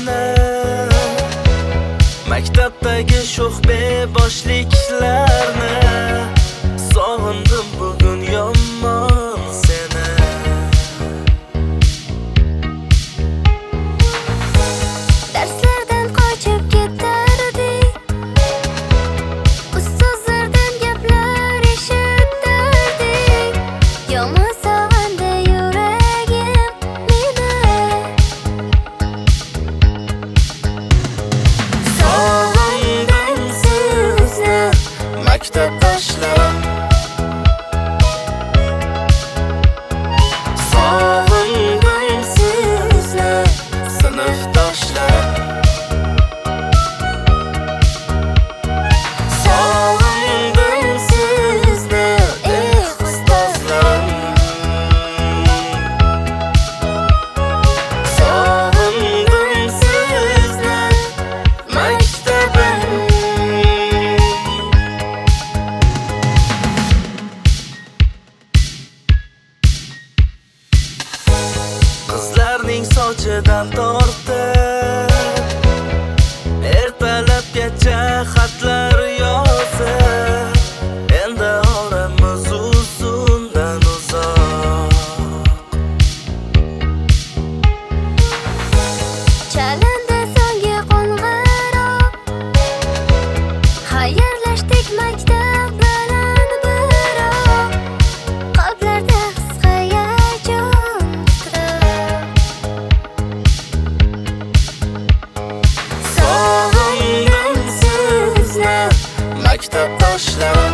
ishni, maktabdagi sho'x beboshlik ishlarni. Sog'indim bugun yomon seni. Darslardan qochib ketardik, ustozlardan gaplar eshittirdik. Yomon sog'indi yuragim meni. Sog'indim sizni, maktabdoshlarim. Sog'indim sizni, sinfdoshlarim. Sog'indim sizni, ustozlarim. Sog'indim sizni, maktabim. Qizlarning sochidan tortib, ertalabgacha xatlar yozib, endi oramiz uzundan uzoq. Chalindi so'nggi qo'ng'iroq, xayrlashdik maktab bilan biroq. Qalblarda his-hayajon titrab. Sog'indim sizni, maktabdoshlarim.